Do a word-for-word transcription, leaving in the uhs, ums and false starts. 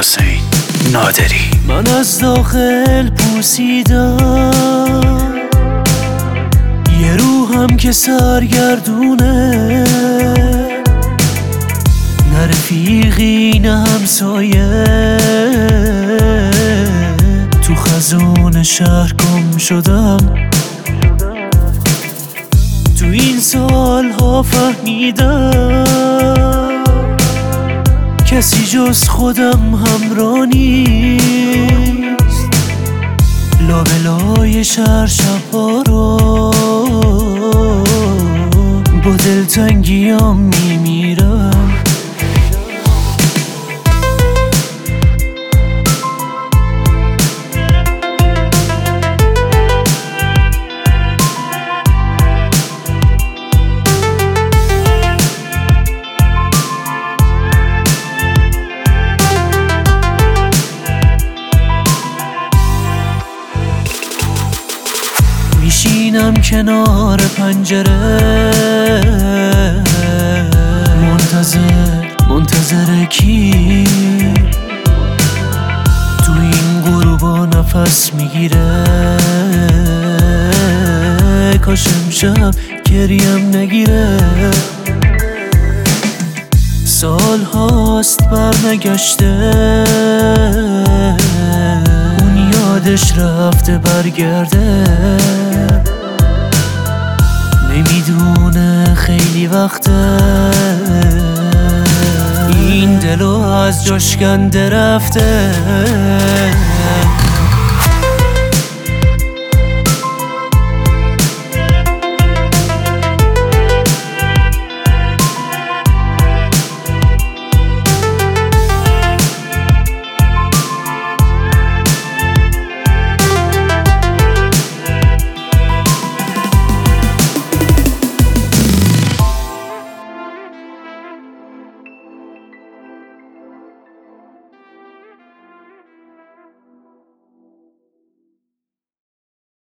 حسین نادری. من از داخل پوسیدم یه روحم که سرگردونه، نه رفیقی نه همسایه، تو خزون شهر گم شدم. تو این سالها فهمیدم کسی جز خودم همراه نیست. لابلای شهر شب‌ها رو با دلتنگیام میمیرم. میشینم کنار پنجره منتظر منتظر کی؟ تو این غروبا نفس میگیره، کاش امشب گریم نگیره. سال هاست بر نگشته، اون یادش رفته برگرده. نمیدونه خیلی وقته این دلو از جاش کنده رفته.